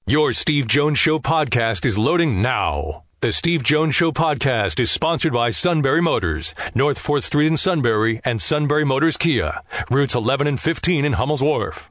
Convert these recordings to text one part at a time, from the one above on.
Your Steve Jones Show podcast is loading now. The Steve Jones Show podcast is sponsored by Sunbury Motors, North 4th Street in Sunbury, and Sunbury Motors Kia, routes 11 and 15 in Hummel's Wharf.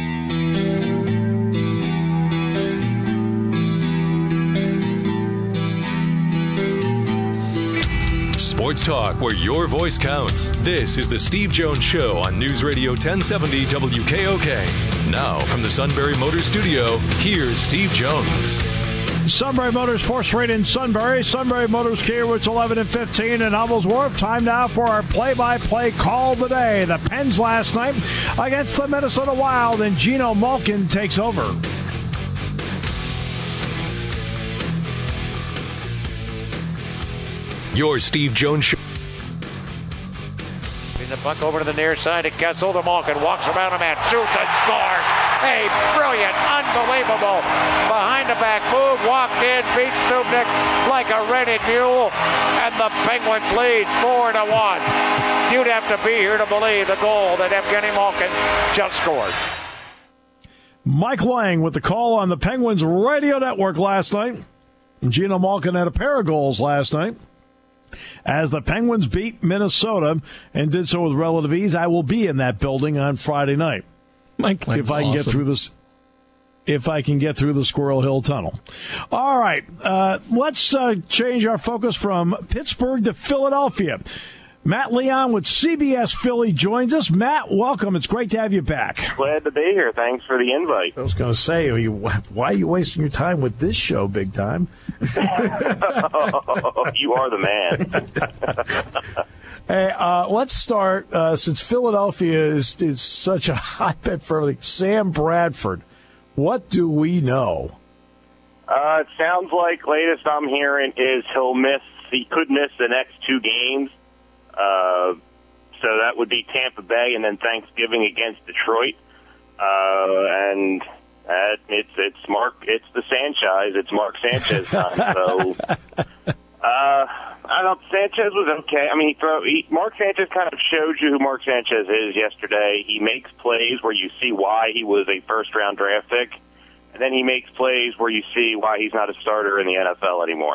Sports talk where your voice counts. This is the Steve Jones Show on News Radio 1070 WKOK. Now from the Sunbury Motors Studio, here's Steve Jones. Sunbury Motors, 4th Street in Sunbury. Sunbury Motors Kia, routes 11 and 15 in Hummel's Wharf. Time now for our play-by-play call of the day. The Pens last night against the Minnesota Wild, and Geno Malkin takes over. Your Steve Jones Show. The puck over to the near side to Kessel. To Malkin, walks around a man, shoots and scores. A brilliant, unbelievable behind-the-back move. Walked in, beat Stupnik like a rented mule, and the Penguins lead 4-1. You'd have to be here to believe the goal that Evgeny Malkin just scored. Mike Lang with the call on the Penguins radio network last night. Geno Malkin had a pair of goals last night. As the Penguins beat Minnesota and did so with relative ease, I will be in that building on Friday night. Mike Lang's if I can awesome. get through this, if I can get through the Squirrel Hill Tunnel. All right, let's change our focus from Pittsburgh to Philadelphia. Matt Leon with CBS Philly joins us. Matt, welcome. It's great to have you back. Glad to be here. Thanks for the invite. I was going to say, why are you wasting your time with this show, big time? You are the man. Hey, let's start, since Philadelphia is such a hotbed for everything. Sam Bradford, what do we know? It sounds like latest I'm hearing is he could miss the next two games. So that would be Tampa Bay and then Thanksgiving against Detroit. And it's the Sanchez. It's Mark Sanchez time. So, Sanchez was okay. I mean, Mark Sanchez kind of showed you who Mark Sanchez is yesterday. He makes plays where you see why he was a first-round draft pick, and then he makes plays where you see why he's not a starter in the NFL anymore.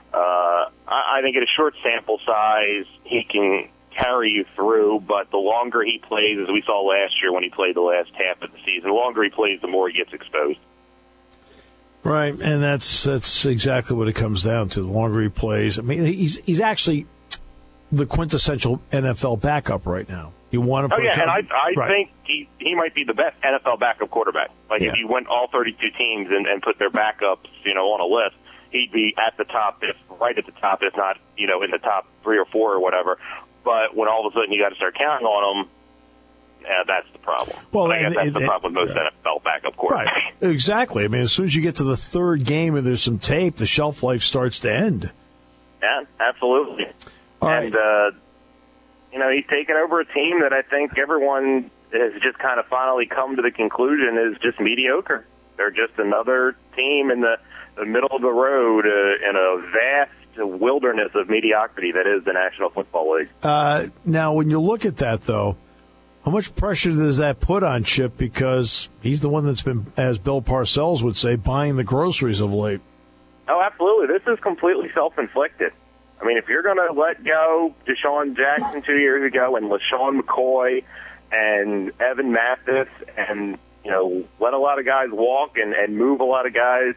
I think at a short sample size, he can carry you through, but the longer he plays, as we saw last year when he played the last half of the season, the longer he plays, the more he gets exposed. Right, and that's exactly what it comes down to. The longer he plays, I mean, he's actually the quintessential NFL backup right now. You want to? And I think he might be the best NFL backup quarterback. Like if you went all 32 teams and put their backups, on a list, he'd be at the top, right at the top, if not, in the top 3 or 4 or whatever. But when all of a sudden you got to start counting on him, that's the problem. Well, I guess that's the problem with most NFL backup quarterbacks. Right, exactly. I mean, as soon as you get to the third game and there's some tape, the shelf life starts to end. Yeah, absolutely. All right. And, he's taken over a team that I think everyone has just kind of finally come to the conclusion is just mediocre. They're just another team in the middle of the road in a vast wilderness of mediocrity that is the National Football League. Now, when you look at that, though, how much pressure does that put on Chip? Because he's the one that's been, as Bill Parcells would say, buying the groceries of late. Oh, absolutely. This is completely self-inflicted. I mean, if you're going to let go Deshaun Jackson 2 years ago and LaShawn McCoy and Evan Mathis and, let a lot of guys walk and move a lot of guys,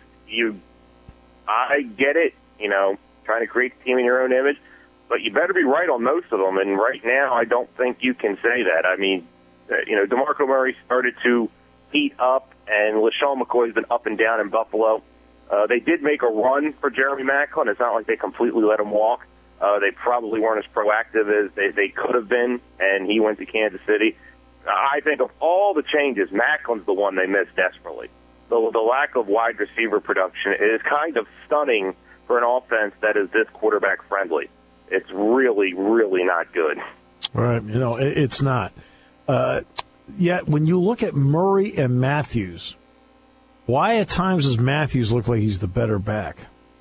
I get it, trying to create the team in your own image, but you better be right on most of them. And right now, I don't think you can say that. I mean, DeMarco Murray started to heat up, and LaShawn McCoy's been up and down in Buffalo. They did make a run for Jeremy Maclin. It's not like they completely let him walk. They probably weren't as proactive as they could have been, and he went to Kansas City. I think of all the changes, Macklin's the one they missed desperately. The lack of wide receiver production is kind of stunning for an offense that is this quarterback friendly. It's really, really not good. Right. It's not. Yet when you look at Murray and Matthews, why at times does Matthews look like he's the better back?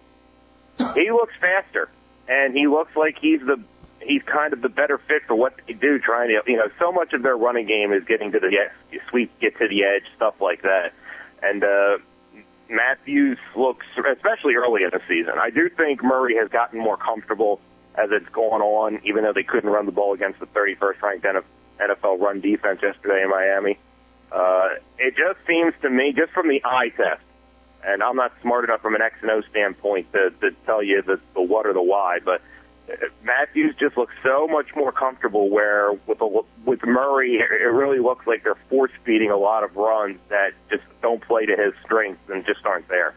He looks faster, and he looks like he's kind of the better fit for what they do, trying to, so much of their running game is getting to the sweep, get to the edge, stuff like that. And Matthews looks, especially early in the season, I do think Murray has gotten more comfortable as it's gone on, even though they couldn't run the ball against the 31st ranked NFL run defense yesterday in Miami. It just seems to me, just from the eye test, and I'm not smart enough from an X and O standpoint to tell you the what or the why, but Matthews just looks so much more comfortable where with Murray, it really looks like they're force-feeding a lot of runs that just don't play to his strengths and just aren't there.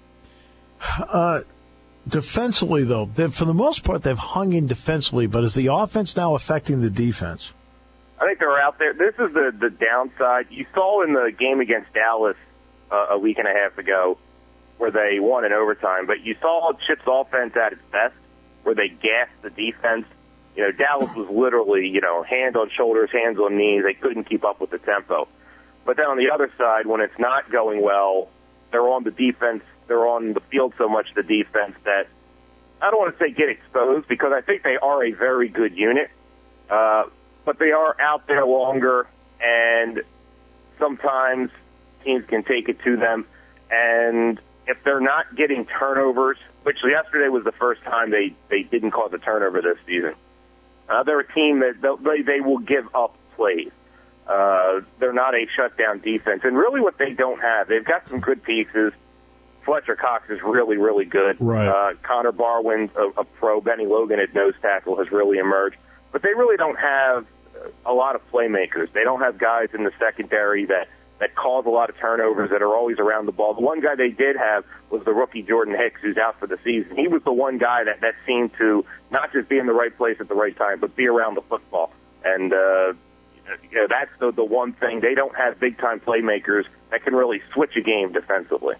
Defensively, though, for the most part, they've hung in defensively, but is the offense now affecting the defense? I think they're out there. This is the downside. You saw in the game against Dallas a week and a half ago where they won in overtime, but you saw Chip's offense at its best where they gassed the defense. You know, Dallas was literally, hand on shoulders, hands on knees. They couldn't keep up with the tempo. But then on the other side, when it's not going well, they're on the defense. They're on the field so much, the defense, that I don't want to say get exposed because I think they are a very good unit. But they are out there longer, and sometimes teams can take it to them. And if they're not getting turnovers, which yesterday was the first time they didn't cause a turnover this season, they're a team that they will give up plays. They're not a shutdown defense. And really what they don't have, they've got some good pieces. Fletcher Cox is really, really good. Right. Connor Barwin's a pro. Benny Logan at nose tackle has really emerged. But they really don't have a lot of playmakers. They don't have guys in the secondary that cause a lot of turnovers, that are always around the ball. The one guy they did have was the rookie Jordan Hicks, who's out for the season. He was the one guy that seemed to not just be in the right place at the right time, but be around the football. And that's the one thing. They don't have big-time playmakers that can really switch a game defensively.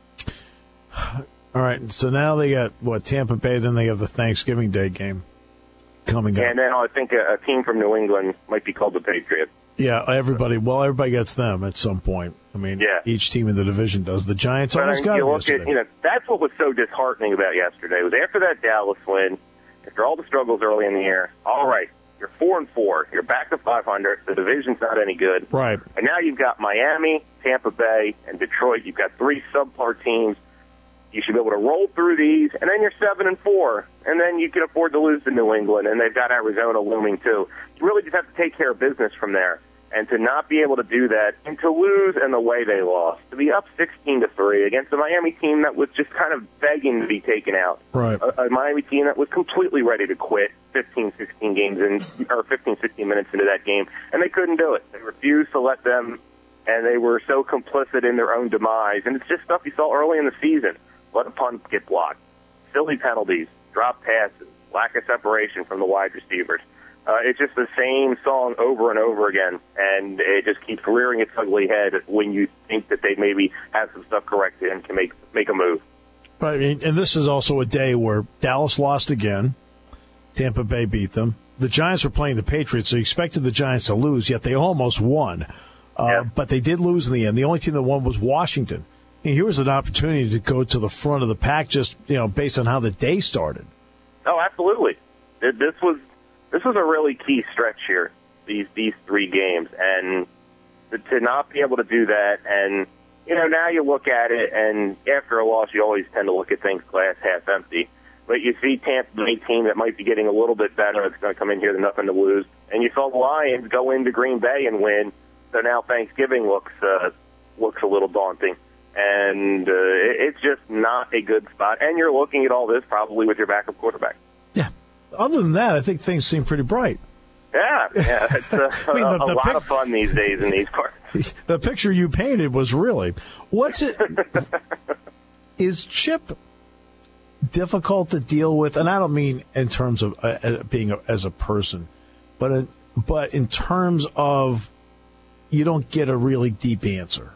All right, so now they got, Tampa Bay, then they have the Thanksgiving Day game coming up. And then I think a team from New England might be called the Patriots. Yeah, everybody gets them at some point. I mean, Each team in the division does. The Giants almost got it yesterday. That's what was so disheartening about yesterday, was after that Dallas win, after all the struggles early in the year, all right, you're 4-4, you're back to 500, the division's not any good. Right. And now you've got Miami, Tampa Bay, and Detroit. You've got three subpar teams. You should be able to roll through these, and then you're 7-4, and then you can afford to lose to New England, and they've got Arizona looming too. You really just have to take care of business from there, and to not be able to do that, and to lose in the way they lost, to be up 16-3 against a Miami team that was just kind of begging to be taken out. Right. A Miami team that was completely ready to quit 15, 16 minutes into that game, and they couldn't do it. They refused to let them, and they were so complicit in their own demise, and it's just stuff you saw early in the season. Let a punt get blocked, silly penalties, drop passes, lack of separation from the wide receivers. It's just the same song over and over again, and it just keeps rearing its ugly head when you think that they maybe have some stuff corrected and can make a move. Right, and this is also a day where Dallas lost again. Tampa Bay beat them. The Giants were playing the Patriots, so you expected the Giants to lose, yet they almost won. But they did lose in the end. The only team that won was Washington. Here was an opportunity to go to the front of the pack, just based on how the day started. Oh, absolutely. This was a really key stretch here. These three games, and to not be able to do that, and now you look at it, and after a loss, you always tend to look at things glass half empty. But you see Tampa Bay team that might be getting a little bit better. It's going to come in here with nothing to lose, and you saw the Lions go into Green Bay and win. So now Thanksgiving looks a little daunting. And it's just not a good spot. And you're looking at all this probably with your backup quarterback. Yeah. Other than that, I think things seem pretty bright. Yeah. It's a lot of fun these days in these parts. The picture you painted was really. What's it? Is Chip difficult to deal with? And I don't mean in terms of being as a person, but in terms of you don't get a really deep answer.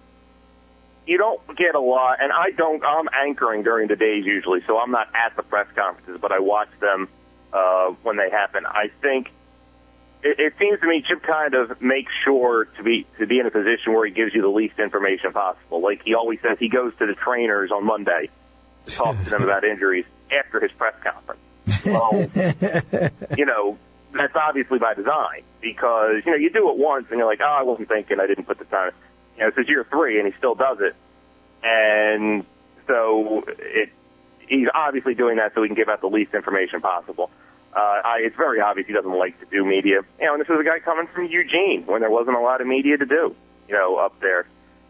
You don't get a lot, and I'm anchoring during the days usually, so I'm not at the press conferences, but I watch them when they happen. I think it seems to me Chip kind of makes sure to be in a position where he gives you the least information possible. Like he always says, he goes to the trainers on Monday to talk to them about injuries after his press conference. Well, that's obviously by design because, you do it once and you're like, I wasn't thinking, I didn't put the time. This is year 3, and he still does it. And so he's obviously doing that so he can give out the least information possible. It's very obvious he doesn't like to do media. And this is a guy coming from Eugene when there wasn't a lot of media to do, up there.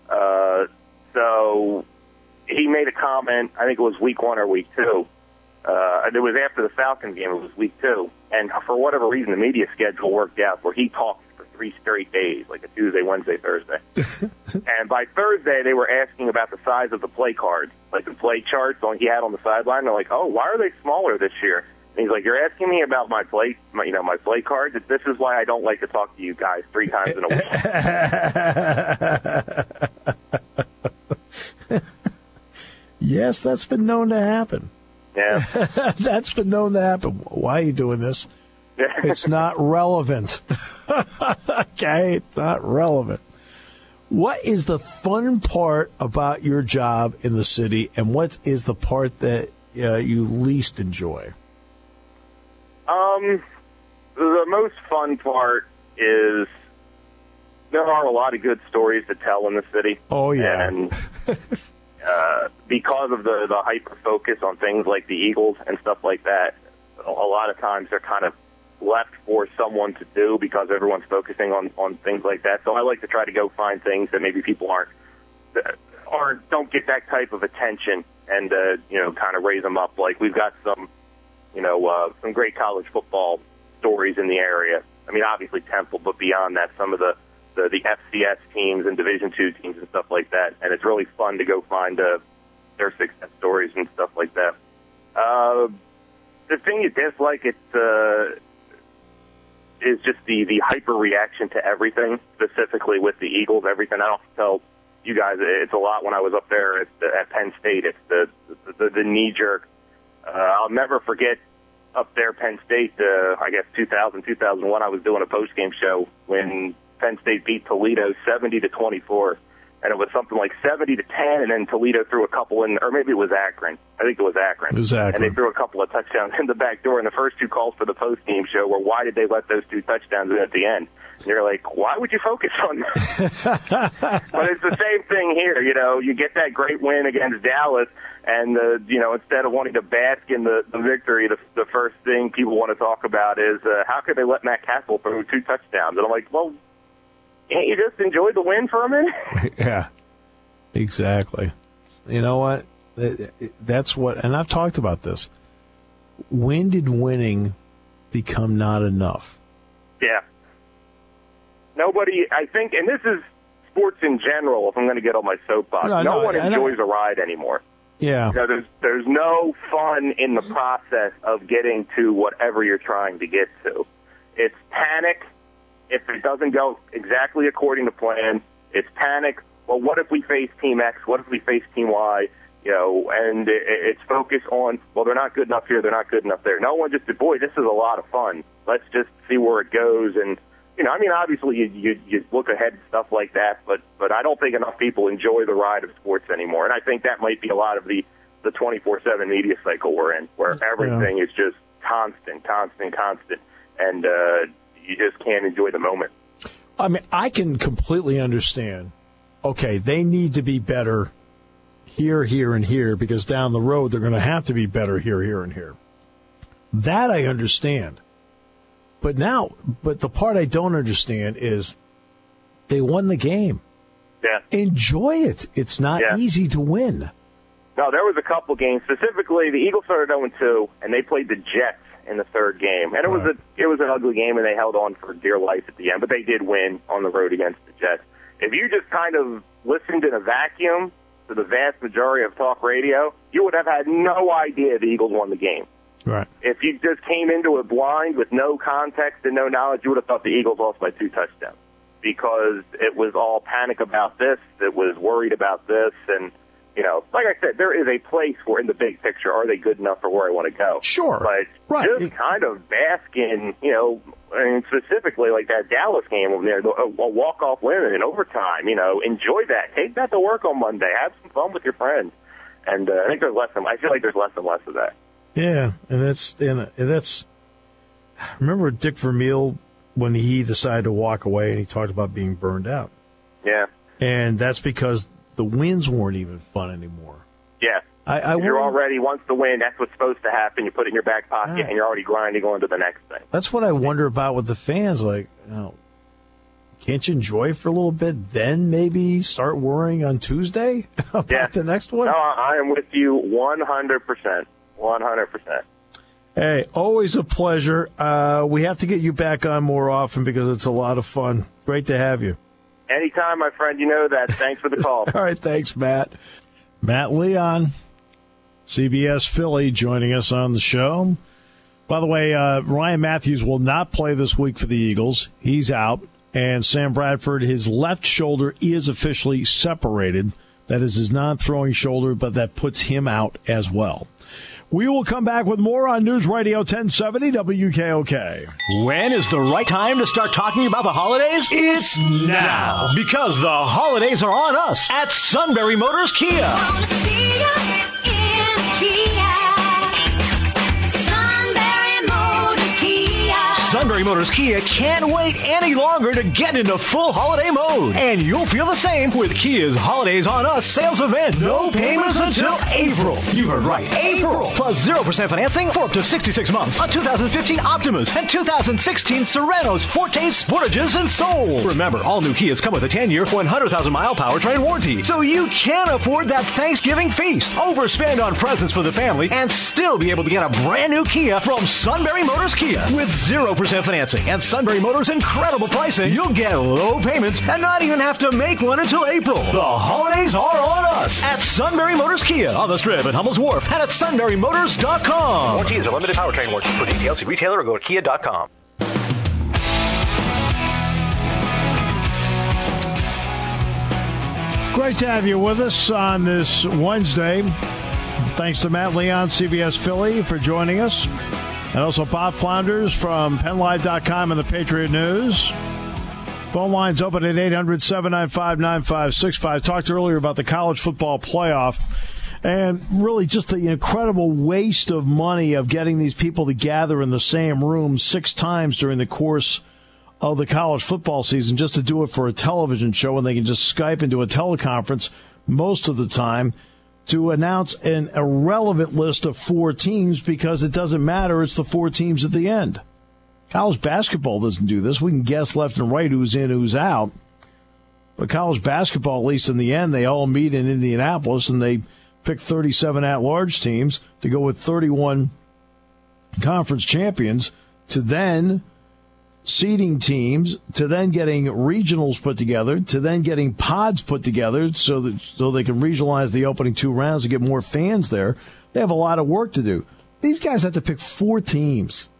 So he made a comment, I think it was week 1 or week 2. It was after the Falcons game, it was week 2. And for whatever reason, the media schedule worked out where he talked for 3 straight days, like a Tuesday, Wednesday, Thursday. And by Thursday, they were asking about the size of the play cards, like the play charts he had on the sideline. They're like, oh, why are they smaller this year? And he's like, you're asking me about my play cards? This is why I don't like to talk to you guys 3 times in a week. Yes, that's been known to happen. Yeah. That's been known to happen. Why are you doing this? It's not relevant. Okay, it's not relevant. What is the fun part about your job in the city, and what is the part that you least enjoy? The most fun part is there are a lot of good stories to tell in the city. Oh, yeah. And because of the hyper-focus on things like the Eagles and stuff like that, a lot of times they're kind of left for someone to do because everyone's focusing on things like that. So I like to try to go find things that maybe people don't get that type of attention and, kind of raise them up. Like we've got some great college football stories in the area. I mean, obviously Temple, but beyond that, some of the FCS teams and Division II teams and stuff like that. And it's really fun to go find their success stories and stuff like that. The thing you dislike is just the hyper reaction to everything, specifically with the Eagles. Everything. I don't tell you guys it's a lot when I was up there at Penn State. It's the knee jerk. I'll never forget up there, Penn State. I guess 2000, 2001. I was doing a post game show when Penn State beat Toledo 70-24, and it was something like 70-10, and then Toledo threw a couple in, or maybe it was Akron. I think it was Akron. And they threw a couple of touchdowns in the back door, and the first 2 calls for the post-game show were, why did they let those 2 touchdowns in at the end? And you're like, why would you focus on that? But it's the same thing here. You get that great win against Dallas, and, instead of wanting to bask in the victory, the first thing people want to talk about is, how could they let Matt Castle throw 2 touchdowns? And I'm like, well, can't you just enjoy the win for a minute? Yeah, exactly. You know what? That's what, and I've talked about this. When did winning become not enough? Yeah. Nobody, I think, and this is sports in general, if I'm going to get on my soapbox, no one enjoys a ride anymore. Yeah. There's no fun in the process of getting to whatever you're trying to get to. It's panic. If it doesn't go exactly according to plan, it's panic. Well, what if we face Team X? What if we face Team Y? And it's focused on, well, they're not good enough here, they're not good enough there. No one just said, boy, this is a lot of fun. Let's just see where it goes. And, obviously you look ahead and stuff like that, but I don't think enough people enjoy the ride of sports anymore. And I think that might be a lot of the 24/7 media cycle we're in, where everything is just constant. And, you just can't enjoy the moment. I mean, I can completely understand, okay, they need to be better here, and here, because down the road they're going to have to be better here, and here. That I understand. But the part I don't understand is they won the game. Yeah. Enjoy it. It's not easy to win. No, there was a couple games. Specifically, the Eagles started 0-2, and they played the Jets in the third game, and it was an ugly game, and they held on for dear life at the end, but they did win on the road against the Jets. If you just kind of listened in a vacuum to the vast majority of talk radio, you would have had no idea the Eagles won the game. Right. If you just came into it blind with no context and no knowledge, you would have thought the Eagles lost by 2 touchdowns because it was all panic about this, it was worried about this, and like I said, there is a place for, in the big picture, are they good enough for where I want to go? Sure. But just kind of bask in, and specifically like that Dallas game over there, a walk-off win in overtime, enjoy that. Take that to work on Monday. Have some fun with your friends. And I think I feel like there's less and less of that. Yeah, and that's remember Dick Vermeil when he decided to walk away and he talked about being burned out. Yeah. And that's because the wins weren't even fun anymore. Yeah. You're already, once the win, that's what's supposed to happen. You put it in your back pocket, and you're already grinding on to the next thing. That's what I wonder about with the fans. Like, can't you enjoy it for a little bit, then maybe start worrying on Tuesday about the next one? No, I am with you 100%. 100%. Hey, always a pleasure. We have to get you back on more often because it's a lot of fun. Great to have you. Anytime, my friend. You know that. Thanks for the call. All right, thanks, Matt. Matt Leon, CBS Philly, joining us on the show. By the way, Ryan Matthews will not play this week for the Eagles. He's out. And Sam Bradford, his left shoulder is officially separated. That is his non-throwing shoulder, but that puts him out as well. We will come back with more on News Radio 1070 WKOK. When is the right time to start talking about the holidays? It's now. Because the holidays are on us at Sunbury Motors Kia. Wanna see ya in Kia. Sunbury Motors Kia. Sunbury Motors Kia can't wait any longer to get into full holiday mode. And you'll feel the same with Kia's Holidays on Us sales event. No payments until April. You heard right. April. Plus 0% financing for up to 66 months on 2015 Optimas and 2016 Serenos, Fortes, Sportages, and Souls. Remember, all new Kias come with a 10-year, 100,000-mile powertrain warranty. So you can afford that Thanksgiving feast, overspend on presents for the family, and still be able to get a brand new Kia from Sunbury Motors Kia. With 0% financing and Sunbury Motors' incredible pricing, you'll get low payments and not even have to make one until April. The holidays are on us at Sunbury Motors Kia on the Strip at Hummel's Wharf and at sunburymotors.com. Warranty is a limited powertrain warranty. For details, see retailer or go to kia.com. Great to have you with us on this Wednesday. Thanks to Matt Leon, CBS Philly, for joining us. And also Bob Flounders from PennLive.com and the Patriot News. Phone lines open at 800-795-9565. Talked earlier about the college football playoff and really just the incredible waste of money of getting these people to gather in the same room 6 times during the course of the college football season just to do it for a television show when they can just Skype into a teleconference most of the time to announce an irrelevant list of 4 teams because it doesn't matter. It's the 4 teams at the end. College basketball doesn't do this. We can guess left and right who's in, who's out. But college basketball, at least in the end, they all meet in Indianapolis and they pick 37 at-large teams to go with 31 conference champions to then seeding teams, to then getting regionals put together, to then getting pods put together so they can regionalize the opening 2 rounds to get more fans there. They have a lot of work to do. These guys have to pick 4 teams.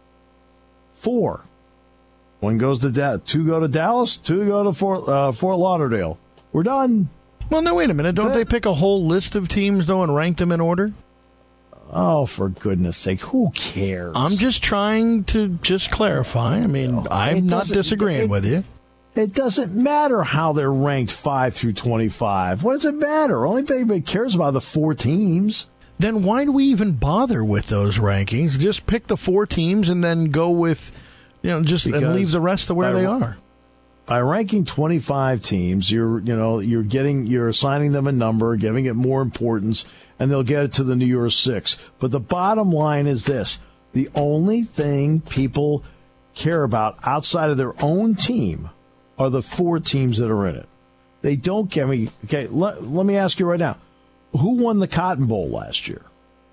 4. 1 goes to 2 go to Dallas, 2 go to Fort Lauderdale. We're done. Well, no, wait a minute. Don't they pick a whole list of teams, though, and rank them in order? Oh, for goodness sake, who cares? I'm just trying to just clarify. I mean, I'm not disagreeing with you. It doesn't matter how they're ranked 5 through 25. What does it matter? Only anybody cares about the 4 teams. Then why do we even bother with those rankings? Just pick the 4 teams and then go with, and leave the rest of where they are. By ranking 25 teams, you're assigning them a number, giving it more importance, and they'll get it to the New Year's 6. But the bottom line is this. The only thing people care about outside of their own team are the 4 teams that are in it. They don't get me. Okay, let me ask you right now. Who won the Cotton Bowl last year?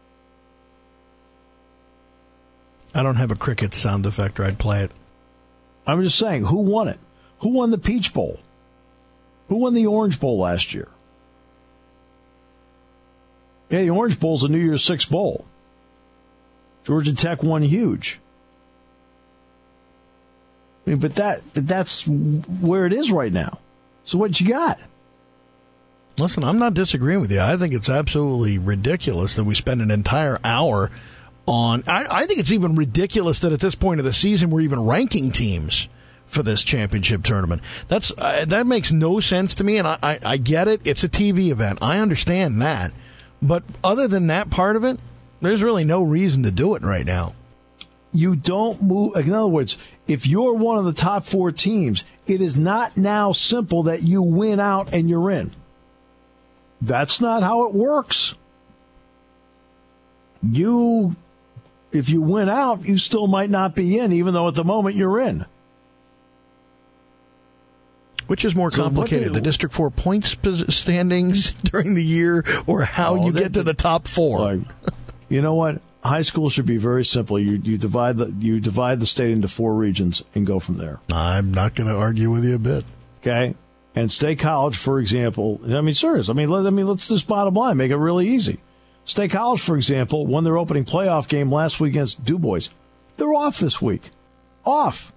I don't have a cricket sound effect or I'd play it. I'm just saying, who won it? Who won the Peach Bowl? Who won the Orange Bowl last year? Yeah, the Orange Bowl's a New Year's 6 bowl. Georgia Tech won huge. I mean, but that's where it is right now. So what you got? Listen, I'm not disagreeing with you. I think it's absolutely ridiculous that we spend an entire hour on. I think it's even ridiculous that at this point of the season we're even ranking teams for this championship tournament. That makes no sense to me, and I get it. It's a TV event. I understand that. But other than that part of it, there's really no reason to do it right now. You don't move. In other words, if you're one of the top 4 teams, it is not now simple that you win out and you're in. That's not how it works. If you win out, you still might not be in, even though at the moment you're in. Which is more complicated, the District 4 points standings during the year or how you get to the top 4? You know what? High school should be very simple. You divide the state into 4 regions and go from there. I'm not going to argue with you a bit. Okay? And State College, for example, serious. Let's just bottom line, make it really easy. State College, for example, won their opening playoff game last week against Du Bois. They're off this week. Off?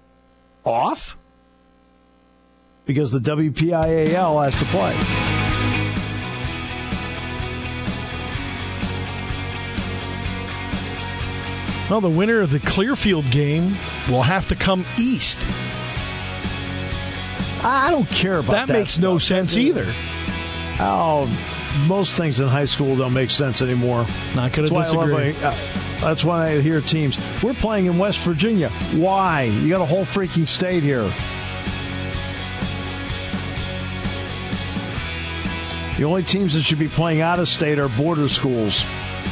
Because the WPIAL has to play. Well, the winner of the Clearfield game will have to come east. I don't care about that. That makes no sense either. Oh, most things in high school don't make sense anymore. Not going to disagree. That's why I hear teams, we're playing in West Virginia. Why? You got a whole freaking state here. The only teams that should be playing out of state are border schools.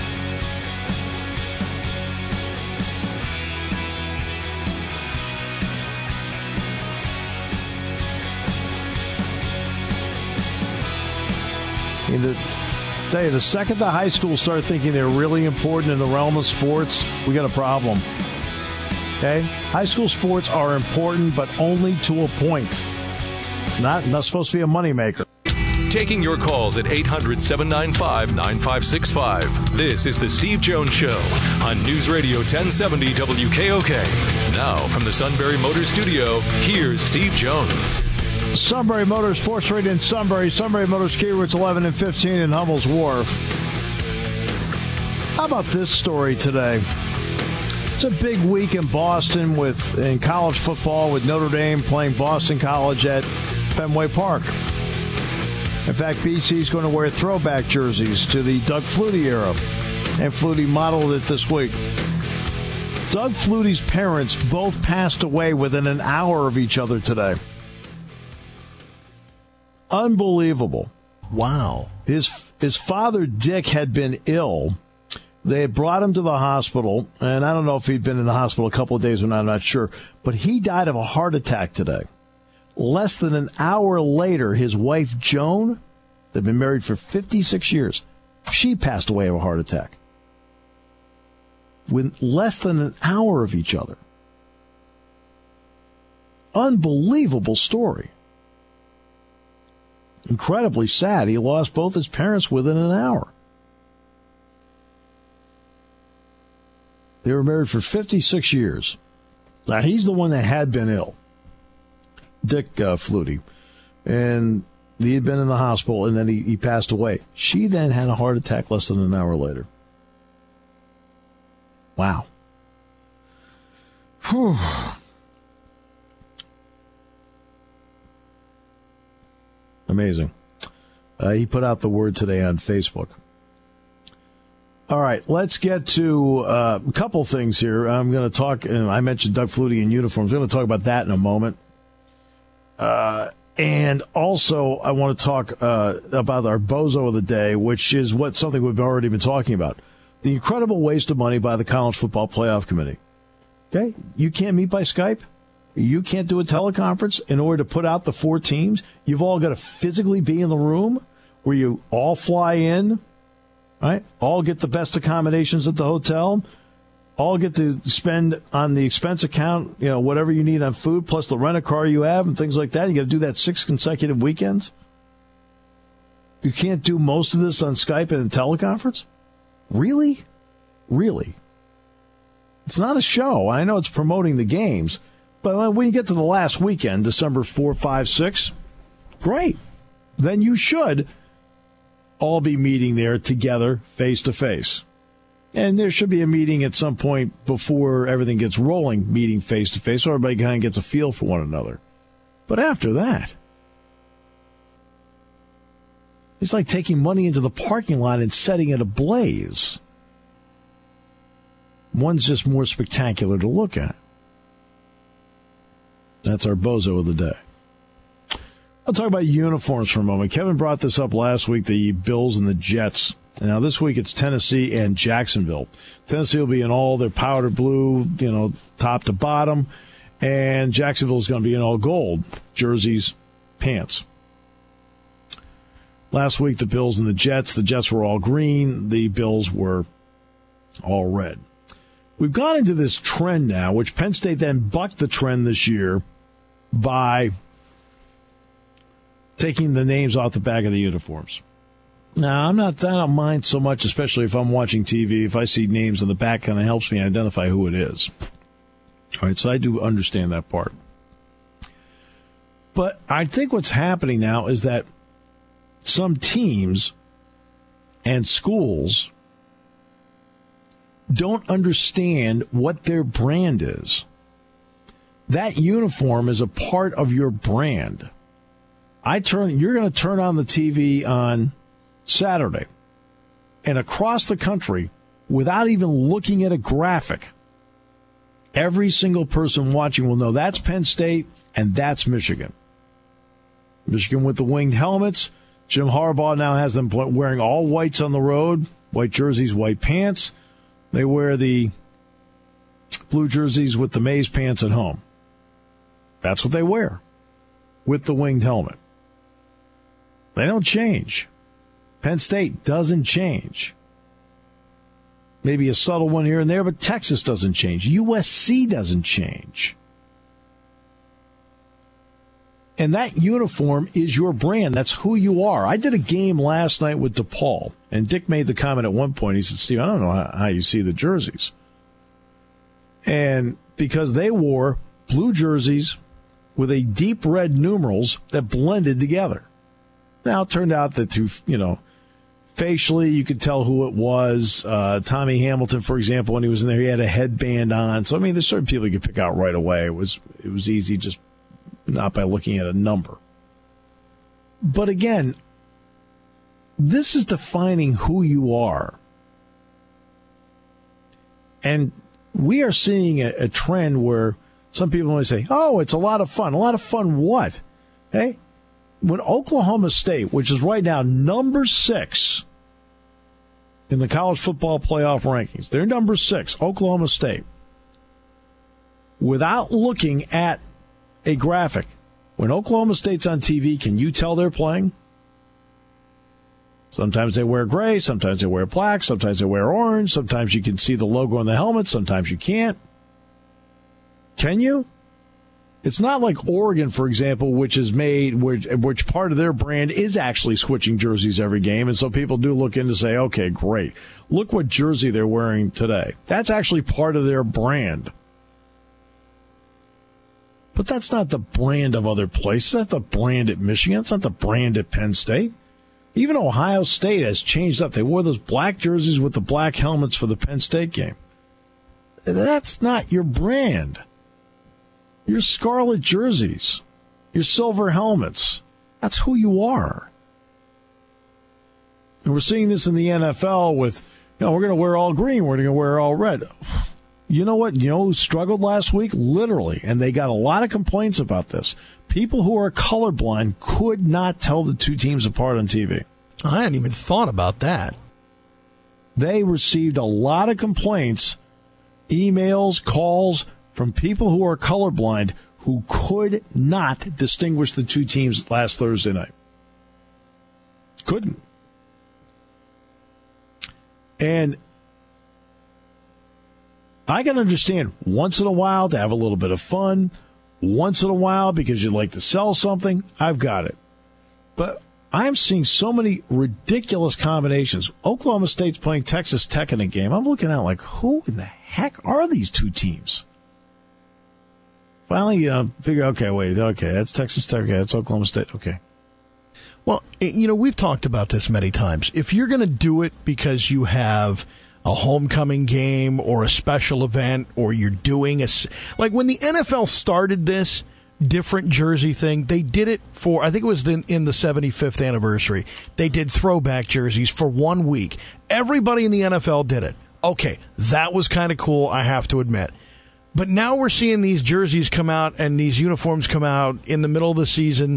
The second the high schools start thinking they're really important in the realm of sports, we got a problem. Okay? High school sports are important, but only to a point. It's not supposed to be a moneymaker. Taking your calls at 800-795-9565. This is the Steve Jones Show on News Radio 1070 WKOK. Now from the Sunbury Motors Studio, here's Steve Jones. Sunbury Motors, 4th Street in Sunbury. Sunbury Motors, key routes 11 and 15 in Hummel's Wharf. How about this story today? It's a big week in Boston in college football with Notre Dame playing Boston College at Fenway Park. In fact, BC is going to wear throwback jerseys to the Doug Flutie era, and Flutie modeled it this week. Doug Flutie's parents both passed away within an hour of each other today. Unbelievable. Wow. His father, Dick, had been ill. They had brought him to the hospital, and I don't know if he'd been in the hospital a couple of days or not, I'm not sure. But he died of a heart attack today. Less than an hour later, his wife, Joan, they've been married for 56 years, she passed away of a heart attack. With less than an hour of each other. Unbelievable story. Incredibly sad. He lost both his parents within an hour. They were married for 56 years. Now, he's the one that had been ill, Dick Flutie. And he had been in the hospital, and then he passed away. She then had a heart attack less than an hour later. Wow. Whew. Amazing. He put out the word today on Facebook. All right, let's get to a couple things here. I'm going to talk, I mentioned Doug Flutie in uniforms. I'm going to talk about that in a moment. And also, I want to talk about our bozo of the day, which is something we've already been talking about. The incredible waste of money by the College Football Playoff Committee. Okay? You can't meet by Skype. You can't do a teleconference in order to put out the 4 teams. You've all got to physically be in the room where you all fly in, right? All get the best accommodations at the hotel. All get to spend on the expense account, whatever you need on food, plus the rent-a-car you have and things like that. You got to do that 6 consecutive weekends. You can't do most of this on Skype and a teleconference? Really? Really? It's not a show. I know it's promoting the games. But when you get to the last weekend, December 4, 5, 6, great. Then you should all be meeting there together, face-to-face. And there should be a meeting at some point before everything gets rolling, meeting face-to-face, so everybody kind of gets a feel for one another. But after that, it's like taking money into the parking lot and setting it ablaze. One's just more spectacular to look at. That's our bozo of the day. I'll talk about uniforms for a moment. Kevin brought this up last week, the Bills and the Jets. Now, this week it's Tennessee and Jacksonville. Tennessee will be in all their powder blue, top to bottom, and Jacksonville is going to be in all gold, jerseys, pants. Last week, the Bills and the Jets were all green, the Bills were all red. We've gone into this trend now, which Penn State then bucked the trend this year by taking the names off the back of the uniforms. Now, I don't mind so much, especially if I'm watching TV. If I see names on the back, kind of helps me identify who it is. All right, so I do understand that part. But I think what's happening now is that some teams and schools don't understand what their brand is. That uniform is a part of your brand. You're going to turn on the TV on Saturday, and across the country, without even looking at a graphic, every single person watching will know that's Penn State and that's Michigan. Michigan with the winged helmets. Jim Harbaugh now has them wearing all whites on the road, white jerseys, white pants. They wear the blue jerseys with the maize pants at home. That's what they wear with the winged helmet. They don't change. Penn State doesn't change. Maybe a subtle one here and there, but Texas doesn't change. USC doesn't change. And that uniform is your brand. That's who you are. I did a game last night with DePaul, and Dick made the comment at one point. He said, Steve, I don't know how you see the jerseys. And because they wore blue jerseys with a deep red numerals that blended together. Now, it turned out that facially, you could tell who it was. Tommy Hamilton, for example, when he was in there, he had a headband on. So, there's certain people you could pick out right away. It was easy, just not by looking at a number. But again, this is defining who you are. And we are seeing a trend where some people always say, oh, it's a lot of fun. A lot of fun what? Hey, when Oklahoma State, which is right now number 6 in the college football playoff rankings, they're number 6, Oklahoma State. Without looking at a graphic, when Oklahoma State's on TV, can you tell they're playing? Sometimes they wear gray, sometimes they wear black, sometimes they wear orange, sometimes you can see the logo on the helmet, sometimes you can't. Can you? It's not like Oregon, for example, which part of their brand is actually switching jerseys every game, and so people do look in to say, okay, great. Look what jersey they're wearing today. That's actually part of their brand. But that's not the brand of other places. That's not the brand at Michigan. That's not the brand at Penn State. Even Ohio State has changed up. They wore those black jerseys with the black helmets for the Penn State game. That's not your brand. Your scarlet jerseys, your silver helmets, that's who you are. And we're seeing this in the NFL with, we're going to wear all green, we're going to wear all red. You know what? You know who struggled last week? Literally. And they got a lot of complaints about this. People who are colorblind could not tell the two teams apart on TV. I hadn't even thought about that. They received a lot of complaints, emails, calls from people who are colorblind who could not distinguish the two teams last Thursday night. Couldn't. And I can understand once in a while to have a little bit of fun, once in a while because you'd like to sell something. I've got it. But I'm seeing so many ridiculous combinations. Oklahoma State's playing Texas Tech in a game. I'm looking at it like, who in the heck are these two teams? Finally, figure, okay, that's Texas Tech, okay, that's Oklahoma State, okay. Well, we've talked about this many times. If you're going to do it because you have a homecoming game or a special event, or you're doing like when the NFL started this different jersey thing, they did it for, I think it was in the 75th anniversary. They did throwback jerseys for 1 week. Everybody in the NFL did it. Okay, that was kind of cool, I have to admit. But now we're seeing these jerseys come out and these uniforms come out in the middle of the season,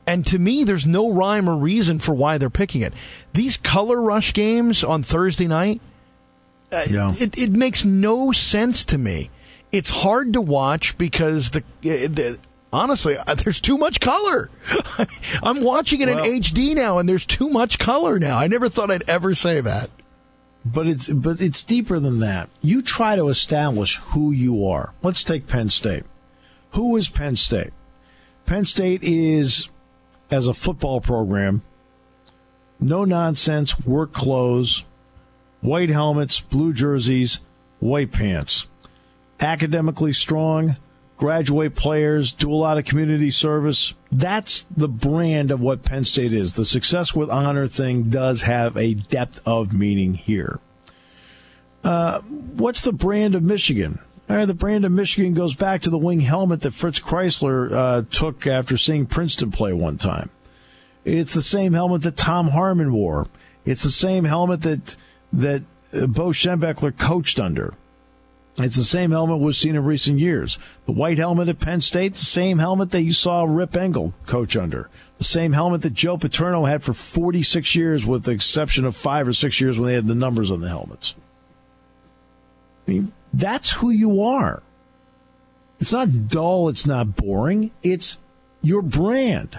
And to me, there's no rhyme or reason for why they're picking it. These color rush games on Thursday night, it makes no sense to me. It's hard to watch because honestly, there's too much color. I'm watching it in HD now, and there's too much color now. I never thought I'd ever say that. But it's deeper than that. You try to establish who you are. Let's take Penn State. Who is Penn State? Penn State is, as a football program, no nonsense, work clothes, white helmets, blue jerseys, white pants. Academically strong, graduate players, do a lot of community service. That's the brand of what Penn State is. The success with honor thing does have a depth of meaning here. What's the brand of Michigan? The brand of Michigan goes back to the wing helmet that Fritz Chrysler took after seeing Princeton play one time. It's the same helmet that Tom Harmon wore. It's the same helmet that Bo Schembechler coached under. It's the same helmet we've seen in recent years. The white helmet at Penn State, the same helmet that you saw Rip Engel coach under. The same helmet that Joe Paterno had for 46 years, with the exception of 5 or 6 years when they had the numbers on the helmets. I mean, that's who you are. It's not dull. It's not boring. It's your brand.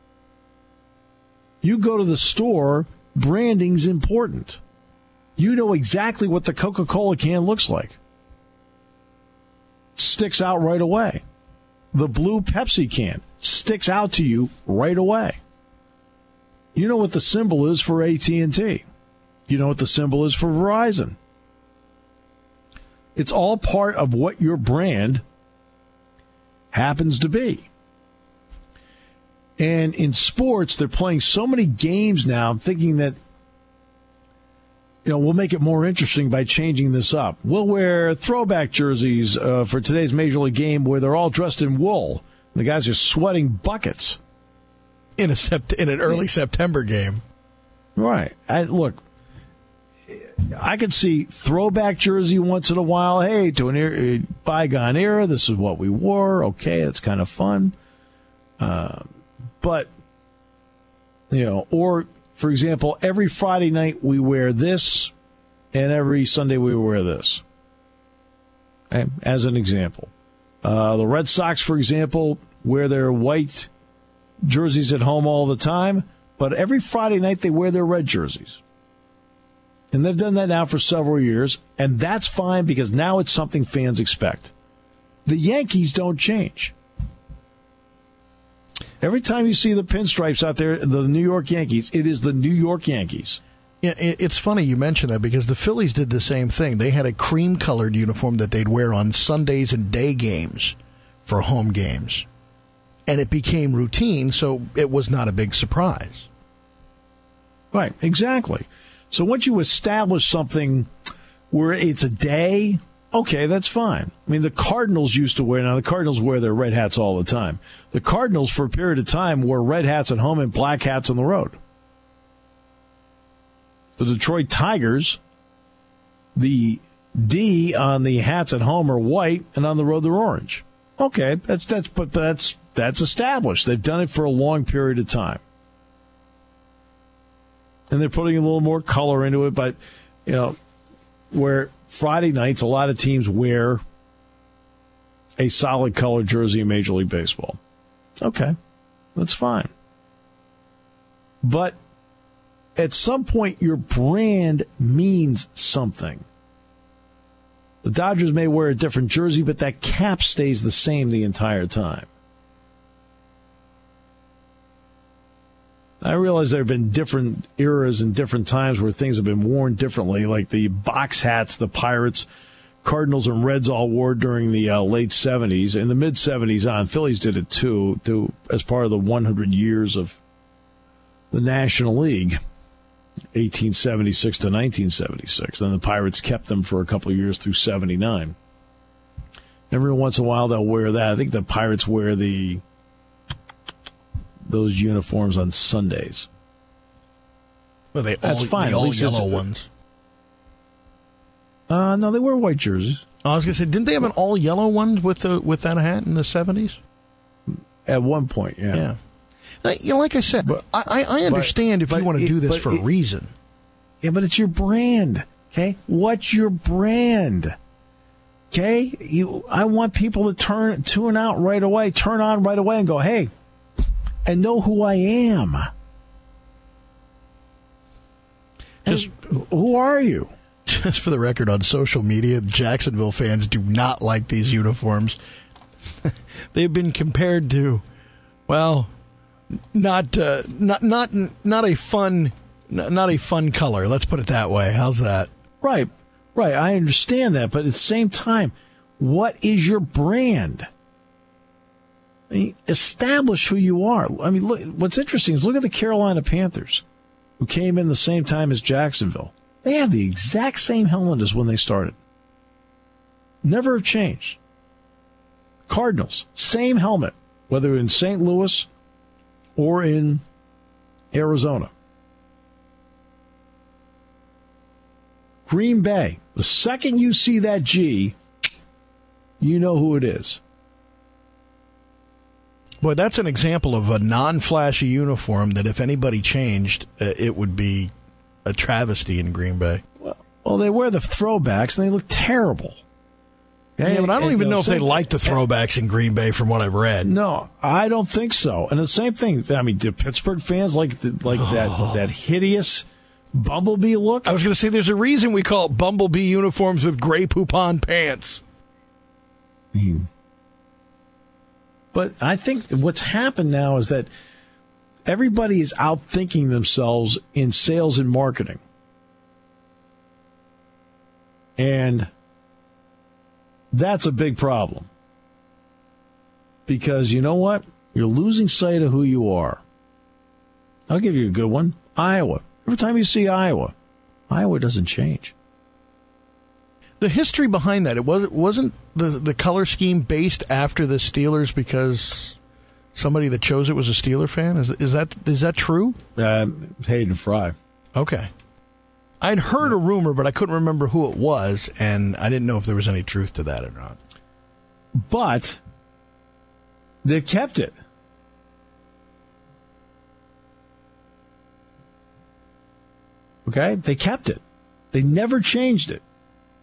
You go to the store, branding's important. You know exactly what the Coca-Cola can looks like. Sticks out right away. The blue Pepsi can sticks out to you right away. You know what the symbol is for AT&T. You know what the symbol is for Verizon. It's all part of what your brand happens to be. And in sports, they're playing so many games now, I'm thinking that, we'll make it more interesting by changing this up. We'll wear throwback jerseys for today's Major League game where they're all dressed in wool. The guys are sweating buckets. In an early September game. Right. Look, I could see throwback jersey once in a while. Hey, to a bygone era, this is what we wore. Okay, that's kind of fun. But, or, for example, every Friday night we wear this, and every Sunday we wear this. Okay? As an example. The Red Sox, for example, wear their white jerseys at home all the time, but every Friday night they wear their red jerseys. And they've done that now for several years, and that's fine because now it's something fans expect. The Yankees don't change. Every time you see the pinstripes out there, the New York Yankees, it is the New York Yankees. Yeah, it's funny you mention that because the Phillies did the same thing. They had a cream-colored uniform that they'd wear on Sundays and day games for home games. And it became routine, so it was not a big surprise. Right, exactly. So once you establish something where it's a day, okay, that's fine. I mean, the Cardinals used to wear, now the Cardinals wear their red hats all the time. The Cardinals, for a period of time, wore red hats at home and black hats on the road. The Detroit Tigers, the D on the hats at home are white, and on the road they're orange. Okay, that's established. They've done it for a long period of time. And they're putting a little more color into it, but, where Friday nights, a lot of teams wear a solid color jersey in Major League Baseball. Okay, that's fine. But at some point, your brand means something. The Dodgers may wear a different jersey, but that cap stays the same the entire time. I realize there have been different eras and different times where things have been worn differently, like the box hats the Pirates, Cardinals, and Reds all wore during the late 70s. In the mid-70s on, Phillies did it too, as part of the 100 years of the National League, 1876 to 1976. Then the Pirates kept them for a couple of years through 79. Every once in a while they'll wear that. I think the Pirates wear those uniforms on Sundays. Well, that's fine. All yellow ones. No, they wear white jerseys. I was going to say, didn't they have an all yellow one with that hat in the 70s? At one point, yeah. Like I said, I understand if you want to do this for a reason. Yeah, but it's your brand. Okay, what's your brand? Okay, I want people to tune out right away, turn on right away, and go, hey, and know who I am. Who are you? Just for the record, on social media, Jacksonville fans do not like these uniforms. They've been compared to, well, not a fun color. Let's put it that way. How's that? Right. I understand that, but at the same time, what is your brand? I mean, establish who you are. I mean, look. What's interesting is look at the Carolina Panthers, who came in the same time as Jacksonville. They have the exact same helmet as when they started. Never have changed. Cardinals, same helmet, whether in St. Louis or in Arizona. Green Bay, the second you see that G, you know who it is. Boy, that's an example of a non-flashy uniform that if anybody changed, it would be a travesty in Green Bay. Well, they wear the throwbacks, and they look terrible. Okay? Yeah, but I don't even know if they like the throwbacks in Green Bay from what I've read. No, I don't think so. And the same thing, I mean, do Pittsburgh fans like that hideous Bumblebee look? I was going to say there's a reason we call it Bumblebee uniforms with gray poupon pants. But I think what's happened now is that everybody is outthinking themselves in sales and marketing. And that's a big problem. Because you know what? You're losing sight of who you are. I'll give you a good one. Iowa. Every time you see Iowa doesn't change. The history behind that, wasn't the color scheme based after the Steelers because somebody that chose it was a Steeler fan? Is that true? Hayden Fry. Okay. I'd heard a rumor, but I couldn't remember who it was, and I didn't know if there was any truth to that or not. But they've kept it. Okay? They kept it. They never changed it.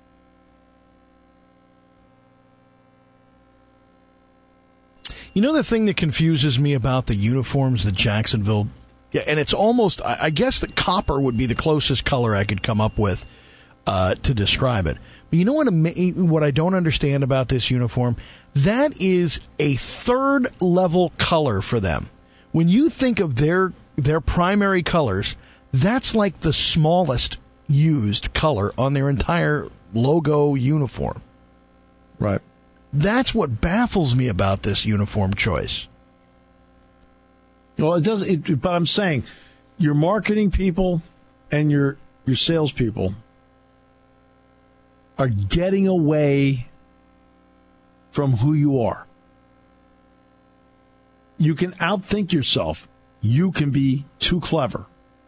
You know the thing that confuses me about the uniforms that Jacksonville, and it's almost, I guess that copper would be the closest color I could come up with to describe it. But you know what I don't understand about this uniform? That is a third level color for them. When you think of their primary colors, that's like the smallest used color on their entire logo uniform. Right. That's what baffles me about this uniform choice. Well, it does. But I'm saying, your marketing people and your salespeople are getting away from who you are. You can outthink yourself. You can be too clever.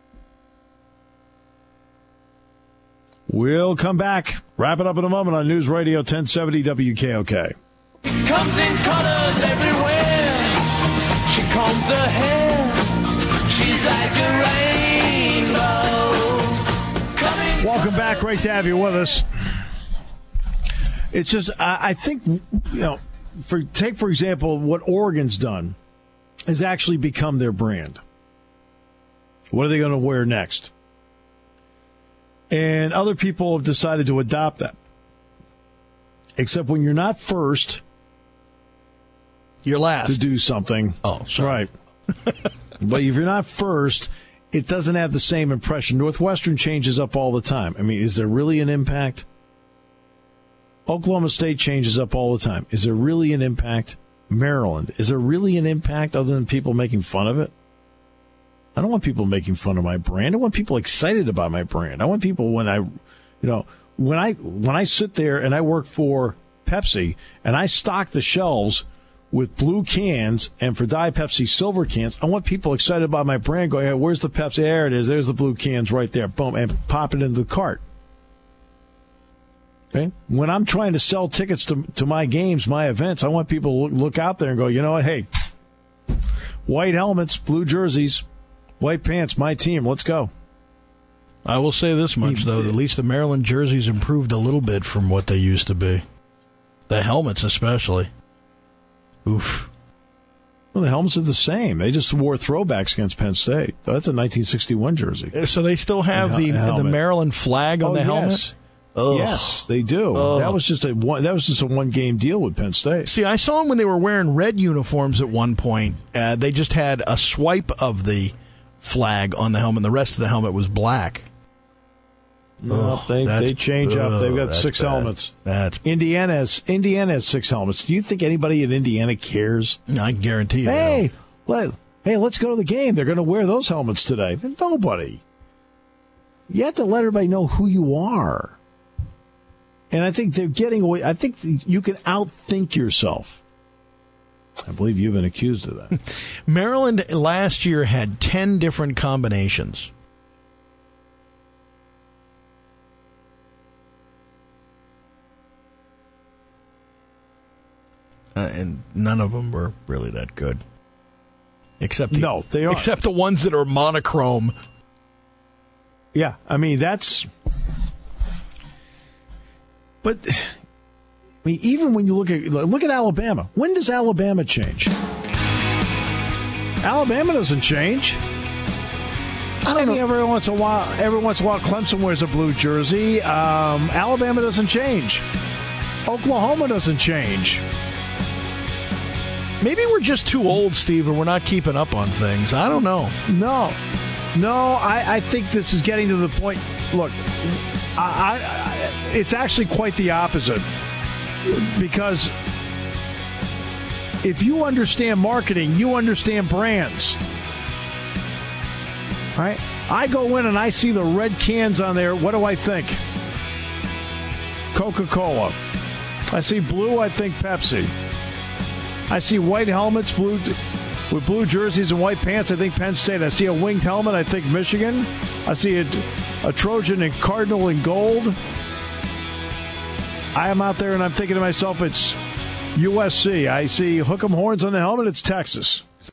We'll come back. Wrap it up in a moment on News Radio 1070 WKOK. Comes in colors everywhere. She combs her hair. She's like a rainbow. Welcome back. Great to have you with us. It's just, I think, for example, what Oregon's done has actually become their brand. What are they going to wear next? And other people have decided to adopt that. Except when you're not first, you're last to do something. Oh, sorry. Right. But if you're not first, it doesn't have the same impression. Northwestern changes up all the time. I mean, is there really an impact? Oklahoma State changes up all the time. Is there really an impact? Maryland. Is there really an impact other than people making fun of it? I don't want people making fun of my brand. I want people excited about my brand. I want people when I sit there and I work for Pepsi and I stock the shelves with blue cans and for Diet Pepsi silver cans, I want people excited about my brand going, hey, where's the Pepsi? There it is. There's the blue cans right there. Boom. And pop it into the cart. Okay. When I'm trying to sell tickets to my games, my events, I want people to look out there and go, you know what? Hey, White helmets, blue jerseys, white pants, my team. Let's go. I will say this much, though. At least the Maryland jerseys improved a little bit from what they used to be. The helmets especially. Oof. Well, the helmets are the same. They just wore throwbacks against Penn State. That's a 1961 jersey. So they still have the Maryland flag on the helmet? Yes. Yes, they do. That was just a one-game deal with Penn State. See, I saw them when they were wearing red uniforms at one point. They just had a swipe of the flag on the helmet. The rest of the helmet was black. No, they change up. They've got 6 helmets. Indiana has 6 helmets. Do you think anybody in Indiana cares? No, I guarantee you. Hey, let's go to the game. They're going to wear those helmets today. Nobody. You have to let everybody know who you are. And I think they're getting away. I think you can outthink yourself. I believe you've been accused of that. Maryland last year had 10 different combinations. And none of them were really that good. Except the ones that are monochrome. Yeah, I mean, that's... But, I mean, even when you look at Alabama. When does Alabama change? Alabama doesn't change. I don't know. Every once in a while, Clemson wears a blue jersey. Alabama doesn't change. Oklahoma doesn't change. Maybe we're just too old, Steve, and we're not keeping up on things. I don't know. No, I think this is getting to the point. Look, it's actually quite the opposite. Because if you understand marketing, you understand brands. Right? I go in and I see the red cans on there. What do I think? Coca-Cola. I see blue, I think Pepsi. I see white helmets, with blue jerseys and white pants, I think Penn State. I see a winged helmet, I think Michigan. I see a Trojan and Cardinal in gold. I am out there and I'm thinking to myself, it's USC. I see hook 'em horns on the helmet, it's Texas.